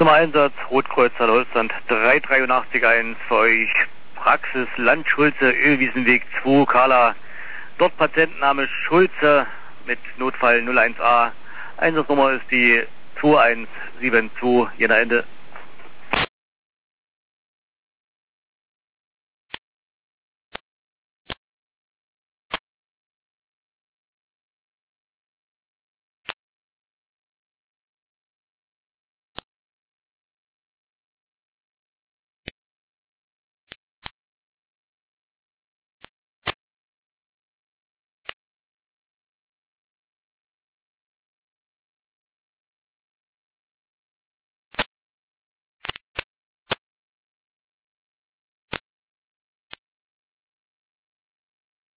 Einsatz, Rotkreuz Holstand 383-1 für euch. Praxis Land Schulze, Ölwiesenweg 2, Carla. Dort Patientenname Schulze mit Notfall 01A. Einsatznummer ist die 2172, jener Ende.